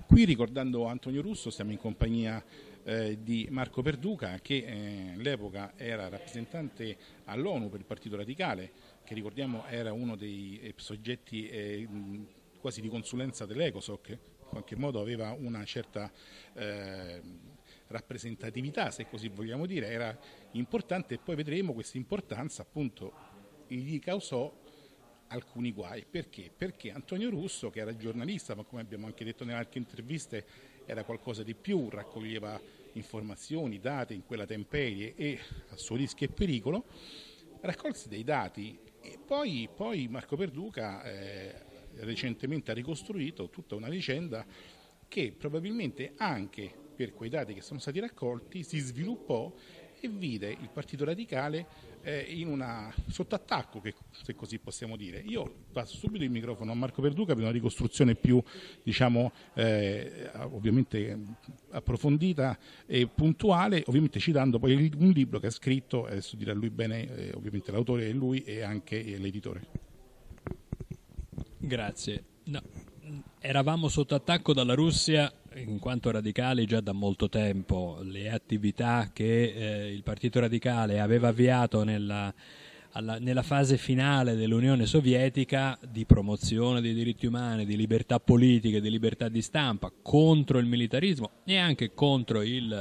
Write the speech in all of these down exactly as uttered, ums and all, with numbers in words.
Qui, ricordando Antonio Russo, siamo in compagnia eh, di Marco Perduca, che eh, all'epoca era rappresentante all'ONU per il Partito Radicale, che ricordiamo era uno dei eh, soggetti eh, quasi di consulenza dell'Ecosoc, in qualche modo aveva una certa eh, rappresentatività, se così vogliamo dire, era importante, e poi vedremo questa importanza appunto gli causò alcuni guai. Perché? Perché Antonio Russo, che era giornalista, ma come abbiamo anche detto nelle altre interviste era qualcosa di più, raccoglieva informazioni, date in quella temperie e a suo rischio e pericolo, raccolse dei dati e poi, poi Marco Perduca eh, recentemente ha ricostruito tutta una vicenda che probabilmente anche per quei dati che sono stati raccolti si sviluppò e vide il Partito Radicale eh, in una sotto attacco, che, se così possiamo dire. Io passo subito il microfono a Marco Perduca per una ricostruzione più, diciamo, eh, ovviamente approfondita e puntuale, ovviamente citando poi un libro che ha scritto, adesso dirà lui bene, eh, ovviamente l'autore è lui e anche l'editore. Grazie. No. Eravamo sotto attacco dalla Russia in quanto radicali già da molto tempo. Le attività che eh, il Partito Radicale aveva avviato nella, alla, nella fase finale dell'Unione Sovietica di promozione dei diritti umani, di libertà politiche, di libertà di stampa, contro il militarismo e anche contro il,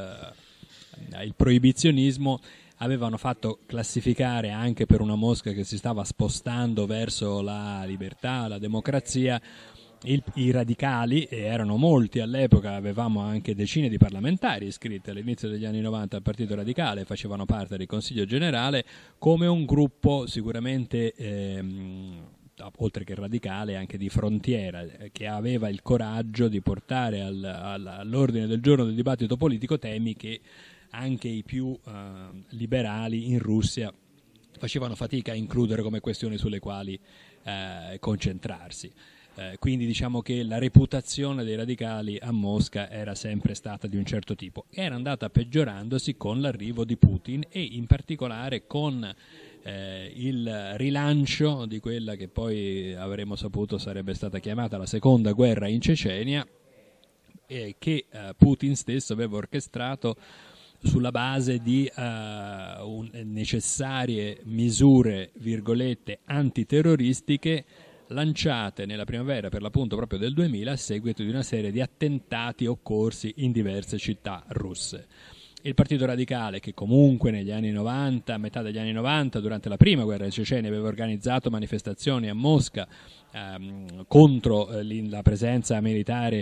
eh, il proibizionismo, avevano fatto classificare, anche per una Mosca che si stava spostando verso la libertà, la democrazia, Il, i radicali, e erano molti all'epoca, avevamo anche decine di parlamentari iscritti all'inizio degli anni novanta al Partito Radicale, facevano parte del Consiglio Generale, come un gruppo sicuramente ehm, oltre che radicale anche di frontiera, che aveva il coraggio di portare al, al, all'ordine del giorno del dibattito politico temi che anche i più eh, liberali in Russia facevano fatica a includere come questioni sulle quali eh, concentrarsi. Eh, quindi diciamo che la reputazione dei radicali a Mosca era sempre stata di un certo tipo, era andata peggiorandosi con l'arrivo di Putin e in particolare con eh, il rilancio di quella che poi avremmo saputo sarebbe stata chiamata la seconda guerra in Cecenia, eh, che eh, Putin stesso aveva orchestrato sulla base di uh, un, necessarie misure, virgolette, antiterroristiche lanciate nella primavera, per l'appunto proprio del duemila, a seguito di una serie di attentati occorsi in diverse città russe. Il Partito Radicale, che comunque negli anni novanta, a metà degli anni novanta, durante la prima guerra di Cecenia, aveva organizzato manifestazioni a Mosca ehm, contro eh, la presenza militare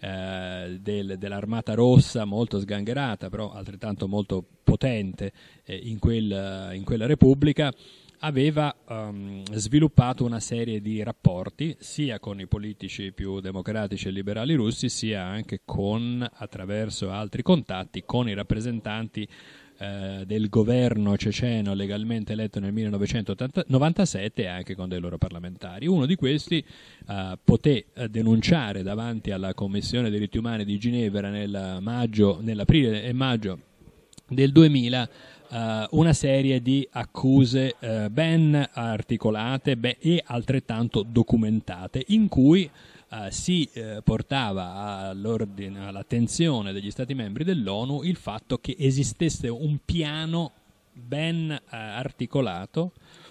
eh, del, dell'Armata Rossa, molto sgangherata, però altrettanto molto potente eh, in, quel, in quella Repubblica, aveva um, sviluppato una serie di rapporti sia con i politici più democratici e liberali russi, sia anche con, attraverso altri contatti, con i rappresentanti eh, del governo ceceno legalmente eletto nel millenovecentonovantasette e anche con dei loro parlamentari. Uno di questi uh, poté denunciare davanti alla Commissione dei diritti umani di Ginevra nel maggio, nell'aprile e maggio del duemila Uh, una serie di accuse uh, ben articolate beh, e altrettanto documentate, in cui uh, si uh, portava all'ordine, all'attenzione degli Stati membri dell'ONU il fatto che esistesse un piano ben uh, articolato,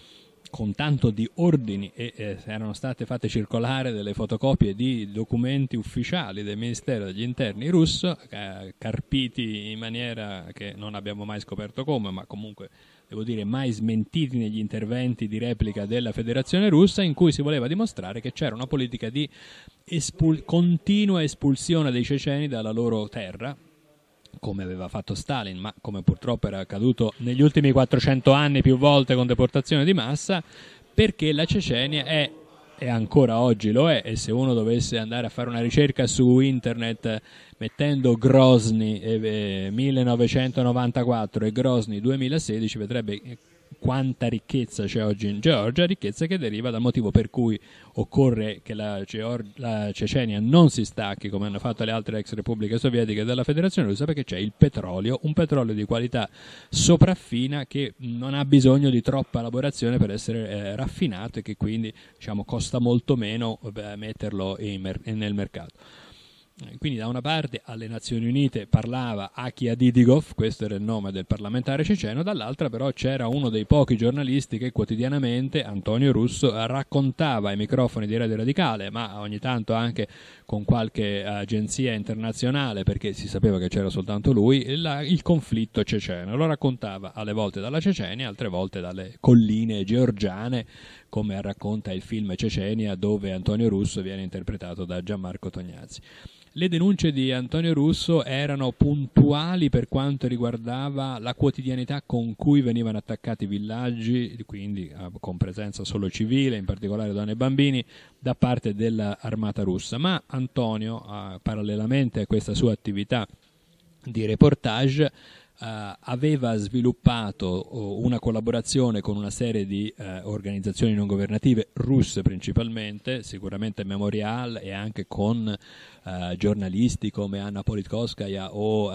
con tanto di ordini, e eh, erano state fatte circolare delle fotocopie di documenti ufficiali del Ministero degli Interni russo, eh, carpiti in maniera che non abbiamo mai scoperto come, ma comunque devo dire mai smentiti negli interventi di replica della Federazione Russa, in cui si voleva dimostrare che c'era una politica di espul- continua espulsione dei ceceni dalla loro terra, come aveva fatto Stalin, ma come purtroppo era accaduto negli ultimi quattrocento anni più volte con deportazione di massa, perché la Cecenia è, e ancora oggi lo è, e se uno dovesse andare a fare una ricerca su internet mettendo Grozny eh, millenovecentonovantaquattro e Grozny duemilasedici vedrebbe quanta ricchezza c'è oggi in Georgia, ricchezza che deriva dal motivo per cui occorre che la, Geor- la Cecenia non si stacchi, come hanno fatto le altre ex repubbliche sovietiche, dalla Federazione Russa, perché c'è il petrolio, un petrolio di qualità sopraffina che non ha bisogno di troppa elaborazione per essere eh, raffinato e che quindi diciamo costa molto meno eh, metterlo in mer- nel mercato. Quindi da una parte alle Nazioni Unite parlava Aki Adidikov, questo era il nome del parlamentare ceceno, dall'altra però c'era uno dei pochi giornalisti che quotidianamente, Antonio Russo, raccontava ai microfoni di Radio Radicale, ma ogni tanto anche con qualche agenzia internazionale, perché si sapeva che c'era soltanto lui, il, il conflitto ceceno. Lo raccontava alle volte dalla Cecenia, altre volte dalle colline georgiane, come racconta il film Cecenia, dove Antonio Russo viene interpretato da Gianmarco Tognazzi. Le denunce di Antonio Russo erano puntuali per quanto riguardava la quotidianità con cui venivano attaccati villaggi, quindi con presenza solo civile, in particolare donne e bambini, da parte dell'armata russa. Ma Antonio, eh, parallelamente a questa sua attività di reportage, Uh, aveva sviluppato uh, una collaborazione con una serie di uh, organizzazioni non governative russe principalmente, sicuramente Memorial, e anche con uh, giornalisti come Anna Politkovskaya o uh,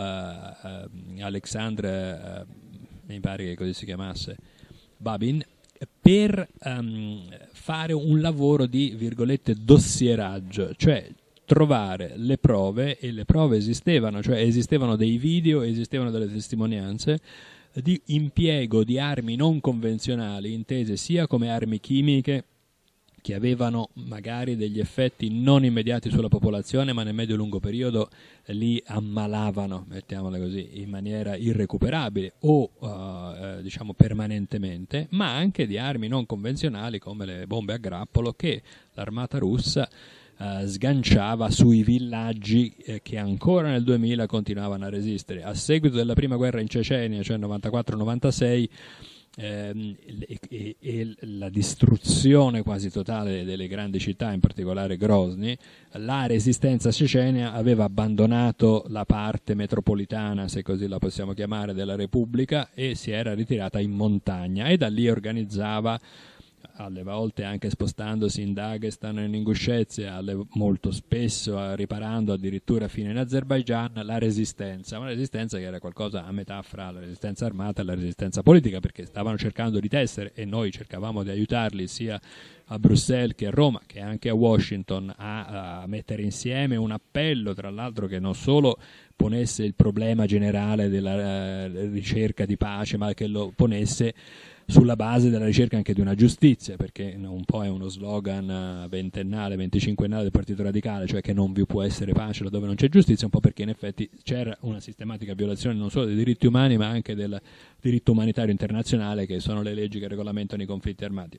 uh, Alexandre, uh, mi pare che così si chiamasse, Babin, per um, fare un lavoro di, virgolette, dossieraggio, cioè trovare le prove, e le prove esistevano, cioè esistevano dei video, esistevano delle testimonianze di impiego di armi non convenzionali, intese sia come armi chimiche che avevano magari degli effetti non immediati sulla popolazione, ma nel medio-lungo periodo li ammalavano, mettiamola così, in maniera irrecuperabile o uh, diciamo permanentemente, ma anche di armi non convenzionali come le bombe a grappolo che l'armata russa Uh, sganciava sui villaggi eh, che ancora nel duemila continuavano a resistere. A seguito della prima guerra in Cecenia, cioè novantaquattro novantasei, ehm, e, e, e la distruzione quasi totale delle grandi città, in particolare Grozny, la resistenza cecenia aveva abbandonato la parte metropolitana, se così la possiamo chiamare, della Repubblica e si era ritirata in montagna, e da lì organizzava, alle volte anche spostandosi in Dagestan e in Inguscezia, alle, molto spesso riparando addirittura fino in Azerbaigian, la resistenza, una resistenza che era qualcosa a metà fra la resistenza armata e la resistenza politica, perché stavano cercando di tessere, e noi cercavamo di aiutarli sia a Bruxelles che a Roma che anche a Washington a, a mettere insieme un appello, tra l'altro, che non solo ponesse il problema generale della uh, ricerca di pace, ma che lo ponesse sulla base della ricerca anche di una giustizia, perché un po' è uno slogan ventennale, venticinquennale del Partito Radicale, cioè che non vi può essere pace laddove non c'è giustizia, un po' perché in effetti c'era una sistematica violazione non solo dei diritti umani ma anche del diritto umanitario internazionale, che sono le leggi che regolamentano i conflitti armati.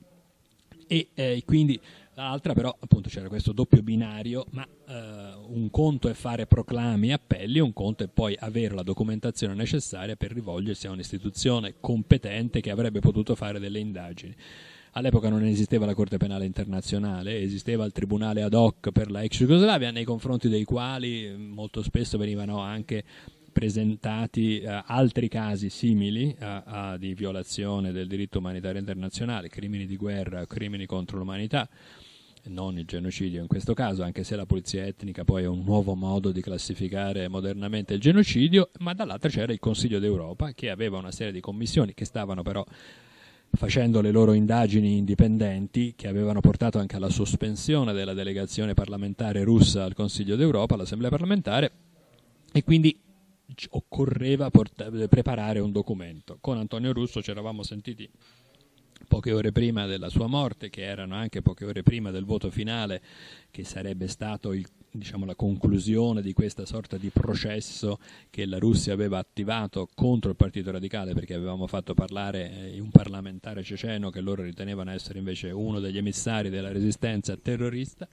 E eh, quindi l'altra però appunto c'era questo doppio binario, ma eh, un conto è fare proclami e appelli, un conto è poi avere la documentazione necessaria per rivolgersi a un'istituzione competente che avrebbe potuto fare delle indagini. All'epoca non esisteva la Corte Penale Internazionale, esisteva il Tribunale ad hoc per la ex Jugoslavia, nei confronti dei quali molto spesso venivano anche presentati uh, altri casi simili a, a, di violazione del diritto umanitario internazionale, crimini di guerra, crimini contro l'umanità, non il genocidio in questo caso, anche se la pulizia etnica poi è un nuovo modo di classificare modernamente il genocidio, ma dall'altra c'era il Consiglio d'Europa, che aveva una serie di commissioni che stavano però facendo le loro indagini indipendenti, che avevano portato anche alla sospensione della delegazione parlamentare russa al Consiglio d'Europa, all'Assemblea parlamentare, e quindi occorreva portare, preparare un documento. Con Antonio Russo ci eravamo sentiti poche ore prima della sua morte, che erano anche poche ore prima del voto finale, che sarebbe stato il, diciamo, la conclusione di questa sorta di processo che la Russia aveva attivato contro il Partito Radicale, perché avevamo fatto parlare un parlamentare ceceno che loro ritenevano essere invece uno degli emissari della resistenza terrorista.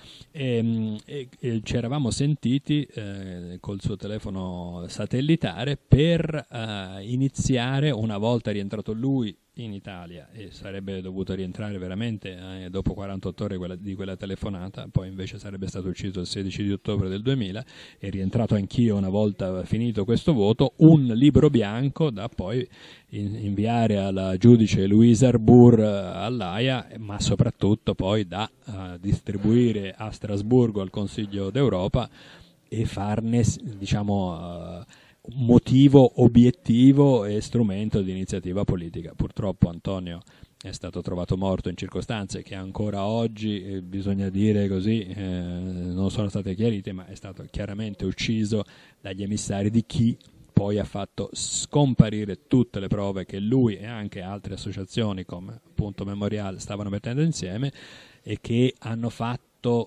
E, e, e ci eravamo sentiti eh, col suo telefono satellitare per eh, iniziare, una volta rientrato lui in Italia, e sarebbe dovuto rientrare veramente eh, dopo quarantotto ore quella, di quella telefonata, poi invece sarebbe stato ucciso il sedici di ottobre del duemila, e rientrato anch'io una volta finito questo voto, un libro bianco da poi in, inviare alla giudice Louise Arbour all'Aia, ma soprattutto poi da uh, distribuire a Strasburgo al Consiglio d'Europa e farne, diciamo, uh, motivo obiettivo e strumento di iniziativa politica. Purtroppo Antonio è stato trovato morto in circostanze che ancora oggi, eh, bisogna dire così, eh, non sono state chiarite, ma è stato chiaramente ucciso dagli emissari di chi poi ha fatto scomparire tutte le prove che lui e anche altre associazioni come appunto Memorial stavano mettendo insieme e che hanno fatto,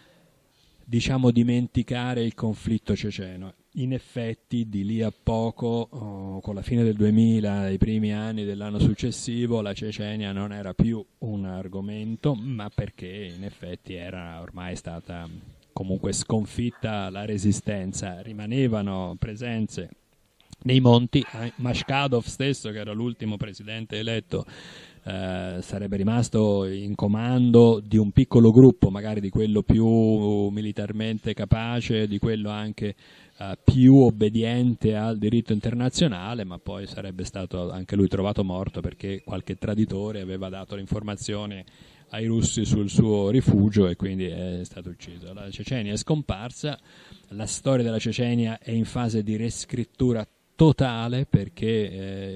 diciamo, dimenticare il conflitto ceceno. In effetti di lì a poco, oh, con la fine del duemila, i primi anni dell'anno successivo, la Cecenia non era più un argomento, ma perché in effetti era ormai stata comunque sconfitta la resistenza, rimanevano presenze nei monti. Mashkadov stesso, che era l'ultimo presidente eletto, eh, sarebbe rimasto in comando di un piccolo gruppo, magari di quello più militarmente capace, di quello anche eh, più obbediente al diritto internazionale, ma poi sarebbe stato anche lui trovato morto perché qualche traditore aveva dato l'informazione ai russi sul suo rifugio e quindi è stato ucciso. La Cecenia è scomparsa, la storia della Cecenia è in fase di riscrittura totale perché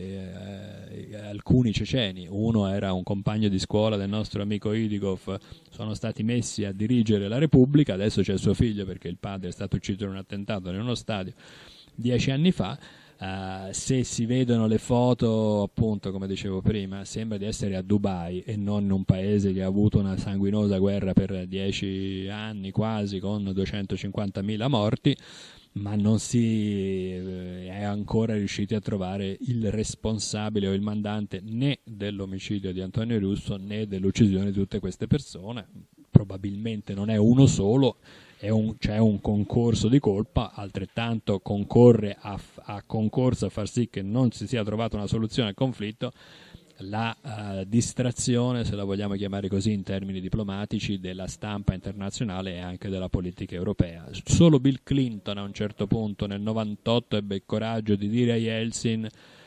eh, eh, alcuni ceceni, uno era un compagno di scuola del nostro amico Idikov, sono stati messi a dirigere la Repubblica, adesso c'è suo figlio perché il padre è stato ucciso in un attentato in uno stadio dieci anni fa. Uh, se si vedono le foto, appunto, come dicevo prima, sembra di essere a Dubai e non in un paese che ha avuto una sanguinosa guerra per dieci anni quasi, con duecentocinquantamila morti, ma non si è ancora riusciti a trovare il responsabile o il mandante né dell'omicidio di Antonio Russo né dell'uccisione di tutte queste persone. Probabilmente non è uno solo, è un, c'è un concorso di colpa, altrettanto concorre a, a concorso a far sì che non si sia trovata una soluzione al conflitto la uh, distrazione, se la vogliamo chiamare così in termini diplomatici, della stampa internazionale e anche della politica europea. Solo Bill Clinton a un certo punto nel novantotto ebbe il coraggio di dire a Yeltsin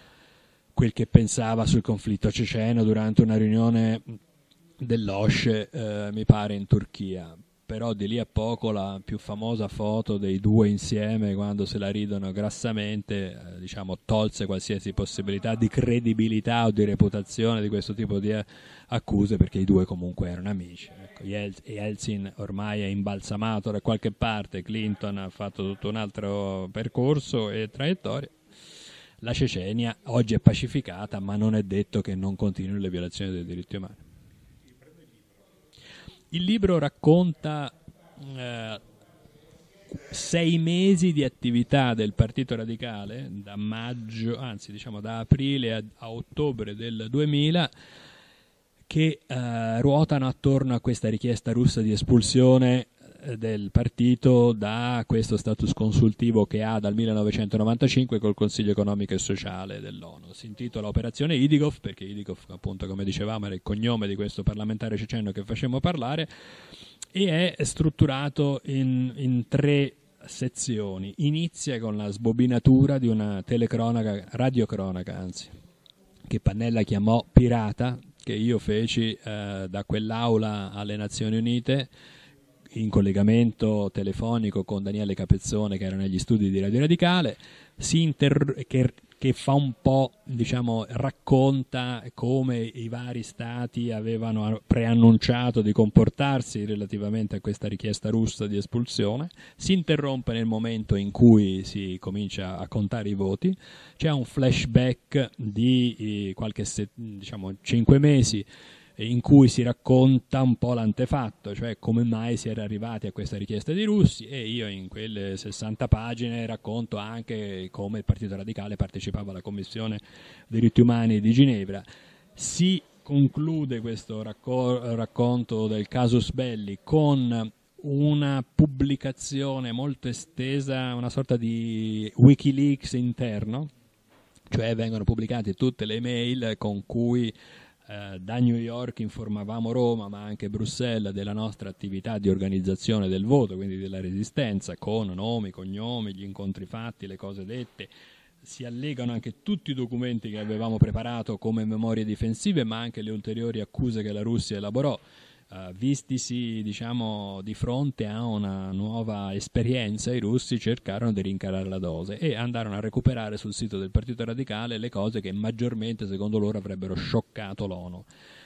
quel che pensava sul conflitto ceceno durante una riunione dell'O S C E, eh, mi pare in Turchia. Però di lì a poco la più famosa foto dei due insieme quando se la ridono grassamente, eh, diciamo, tolse qualsiasi possibilità di credibilità o di reputazione di questo tipo di accuse, perché i due comunque erano amici. Ecco, Yeltsin ormai è imbalsamato da qualche parte, Clinton ha fatto tutto un altro percorso e traiettoria. La Cecenia oggi è pacificata, ma non è detto che non continui le violazioni dei diritti umani. Il libro racconta eh, sei mesi di attività del Partito Radicale, da maggio, anzi diciamo da aprile a, a ottobre del duemila, che eh, ruotano attorno a questa richiesta russa di espulsione del partito da questo status consultivo che ha dal millenovecentonovantacinque col Consiglio economico e sociale dell'ONU. Si intitola Operazione Idikov perché Idikov, appunto, come dicevamo, era il cognome di questo parlamentare ceceno che facemmo parlare, e è strutturato in, in tre sezioni. Inizia con la sbobinatura di una telecronaca, radiocronaca anzi, che Pannella chiamò pirata, che io feci eh, da quell'aula alle Nazioni Unite in collegamento telefonico con Daniele Capezzone, che era negli studi di Radio Radicale, si inter- che, che fa un po', diciamo, racconta come i vari stati avevano preannunciato di comportarsi relativamente a questa richiesta russa di espulsione. Si interrompe nel momento in cui si comincia a contare i voti, c'è un flashback di eh, qualche, se- diciamo, cinque mesi, in cui si racconta un po' l'antefatto, cioè come mai si era arrivati a questa richiesta dei russi, e io in quelle sessanta pagine racconto anche come il Partito Radicale partecipava alla Commissione diritti umani di Ginevra. Si conclude questo racco- racconto del casus belli con una pubblicazione molto estesa, una sorta di Wikileaks interno, cioè vengono pubblicate tutte le mail con cui Uh, da New York informavamo Roma, ma anche Bruxelles, della nostra attività di organizzazione del voto, quindi della resistenza, con nomi, cognomi, gli incontri fatti, le cose dette. Si allegano anche tutti i documenti che avevamo preparato come memorie difensive, ma anche le ulteriori accuse che la Russia elaborò. Uh, vistisi, diciamo, di fronte a una nuova esperienza, i russi cercarono di rincarare la dose e andarono a recuperare sul sito del Partito Radicale le cose che maggiormente, secondo loro, avrebbero scioccato l'ONU.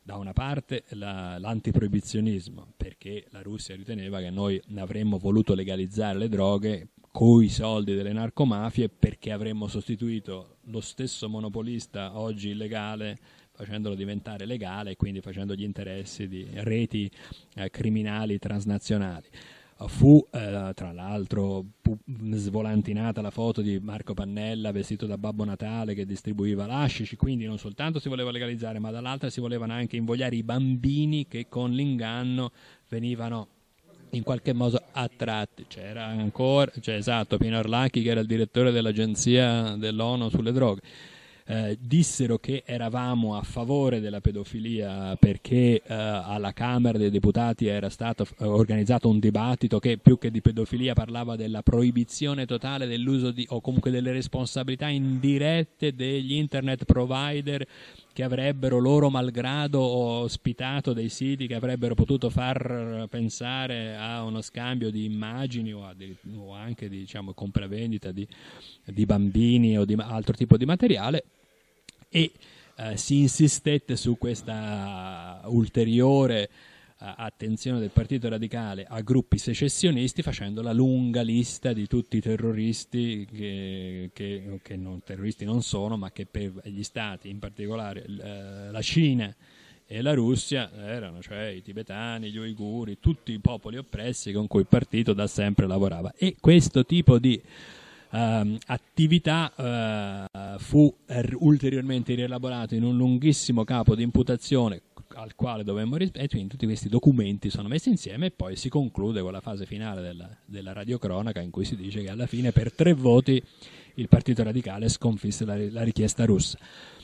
da una parte la, l'antiproibizionismo, perché la Russia riteneva che noi avremmo voluto legalizzare le droghe coi soldi delle narcomafie, perché avremmo sostituito lo stesso monopolista oggi illegale facendolo diventare legale e quindi facendo gli interessi di reti eh, criminali transnazionali. Fu eh, tra l'altro pu- svolantinata la foto di Marco Pannella vestito da Babbo Natale che distribuiva l'hashish, quindi non soltanto si voleva legalizzare, ma dall'altra si volevano anche invogliare i bambini che con l'inganno venivano in qualche modo attratti. C'era ancora, cioè esatto, Pino Arlacchi, che era il direttore dell'agenzia dell'ONU sulle droghe. Eh, dissero che eravamo a favore della pedofilia perché eh, alla Camera dei Deputati era stato eh, organizzato un dibattito che più che di pedofilia parlava della proibizione totale dell'uso di, o comunque delle responsabilità indirette degli internet provider che avrebbero loro malgrado ospitato dei siti che avrebbero potuto far pensare a uno scambio di immagini o, a di, o anche di diciamo, compravendita di, di bambini o di altro tipo di materiale, e eh, si insistette su questa ulteriore eh, attenzione del Partito Radicale a gruppi secessionisti, facendo la lunga lista di tutti i terroristi che, che, che non, terroristi non sono, ma che per gli stati, in particolare eh, la Cina e la Russia, erano cioè i tibetani, gli uiguri, tutti i popoli oppressi con cui il partito da sempre lavorava. E questo tipo di Uh, attività uh, fu er- ulteriormente rielaborato in un lunghissimo capo di imputazione al quale dovemmo rispondere, e quindi tutti questi documenti sono messi insieme e poi si conclude con la fase finale della, della radiocronaca, in cui si dice che alla fine per tre voti il Partito Radicale sconfisse la, la richiesta russa.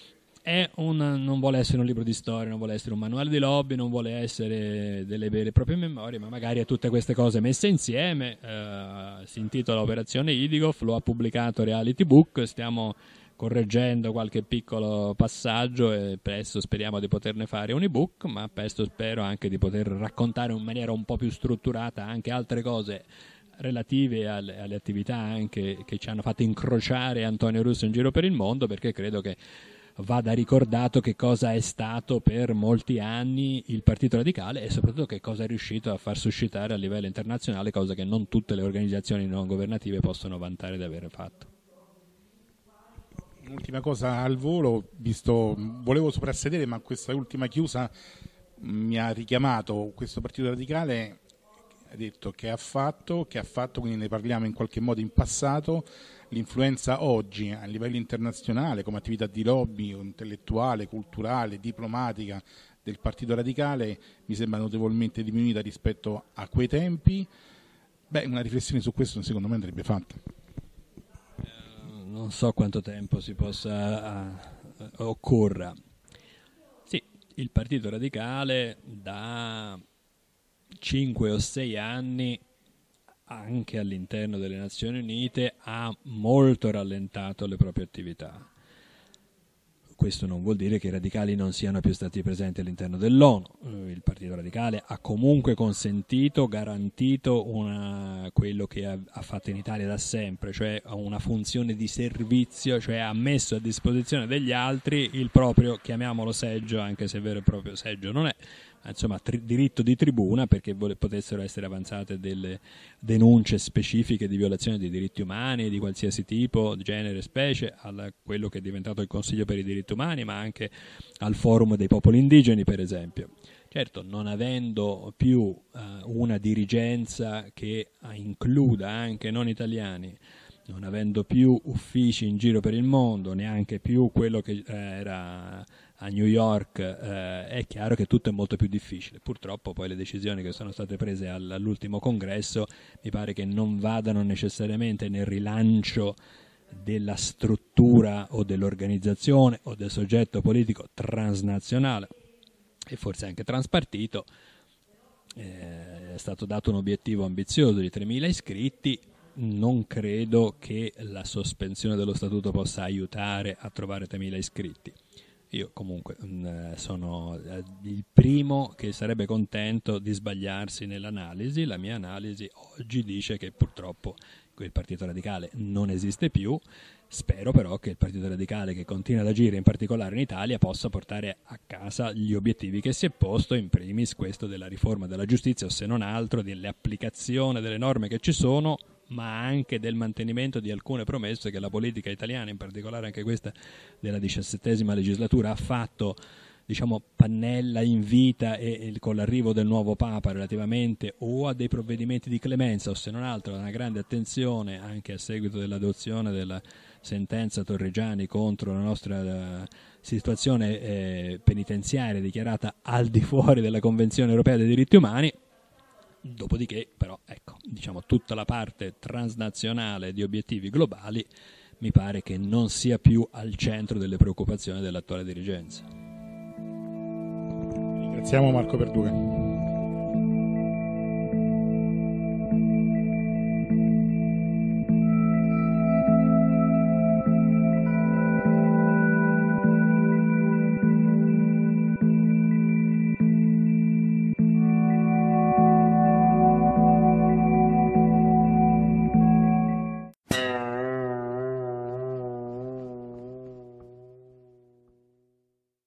È un, non vuole essere un libro di storia, non vuole essere un manuale di lobby, non vuole essere delle vere e proprie memorie, ma magari a tutte queste cose messe insieme. Eh, si intitola Operazione Idigoff, lo ha pubblicato Reality Book, stiamo correggendo qualche piccolo passaggio e presto speriamo di poterne fare un ebook, ma presto spero anche di poter raccontare in maniera un po' più strutturata anche altre cose relative alle, alle attività anche che ci hanno fatto incrociare Antonio Russo in giro per il mondo, perché credo che vada ricordato che cosa è stato per molti anni il Partito Radicale e soprattutto che cosa è riuscito a far suscitare a livello internazionale, cosa che non tutte le organizzazioni non governative possono vantare di aver fatto. Un'ultima cosa al volo, visto, volevo soprassedere, ma questa ultima chiusa mi ha richiamato questo Partito Radicale, ha detto che ha fatto, che ha fatto, quindi ne parliamo in qualche modo in passato. L'influenza oggi a livello internazionale come attività di lobby intellettuale, culturale, diplomatica del Partito Radicale mi sembra notevolmente diminuita rispetto a quei tempi. Beh, una riflessione su questo secondo me andrebbe fatta. Non so quanto tempo si possa uh, occorra. Sì, il Partito Radicale da cinque o sei anni anche all'interno delle Nazioni Unite ha molto rallentato le proprie attività. Questo non vuol dire che i radicali non siano più stati presenti all'interno dell'ONU. Il Partito Radicale ha comunque consentito, garantito una, quello che ha, ha fatto in Italia da sempre, cioè una funzione di servizio, cioè ha messo a disposizione degli altri il proprio, chiamiamolo seggio, anche se vero e proprio seggio non è, insomma tri- diritto di tribuna, perché vole- potessero essere avanzate delle denunce specifiche di violazione dei diritti umani di qualsiasi tipo, genere, specie, a quello che è diventato il Consiglio per i diritti umani, ma anche al Forum dei popoli indigeni, per esempio. Certo, non avendo più uh, una dirigenza che uh, includa anche non italiani, non avendo più uffici in giro per il mondo, neanche più quello che eh, era a New York, eh, è chiaro che tutto è molto più difficile. Purtroppo poi le decisioni che sono state prese all'ultimo congresso mi pare che non vadano necessariamente nel rilancio della struttura o dell'organizzazione o del soggetto politico transnazionale e forse anche transpartito. Eh, è stato dato un obiettivo ambizioso di tremila iscritti. Non credo che la sospensione dello statuto possa aiutare a trovare tremila iscritti. Io comunque mh, sono eh, il primo che sarebbe contento di sbagliarsi nell'analisi. La mia analisi oggi dice che purtroppo il Partito Radicale non esiste più. Spero però che il Partito Radicale, che continua ad agire in particolare in Italia, possa portare a casa gli obiettivi che si è posto, in primis questo della riforma della giustizia, o se non altro dell'applicazione delle norme che ci sono, ma anche del mantenimento di alcune promesse che la politica italiana, in particolare anche questa della diciassettesima legislatura, ha fatto, diciamo, pannella in vita, e, e con l'arrivo del nuovo Papa relativamente o a dei provvedimenti di clemenza o se non altro a una grande attenzione, anche a seguito dell'adozione della sentenza Torreggiani contro la nostra uh, situazione eh, penitenziaria dichiarata al di fuori della Convenzione Europea dei Diritti Umani. Dopodiché però, ecco, diciamo, tutta la parte transnazionale di obiettivi globali mi pare che non sia più al centro delle preoccupazioni dell'attuale dirigenza. Ringraziamo Marco Perduca.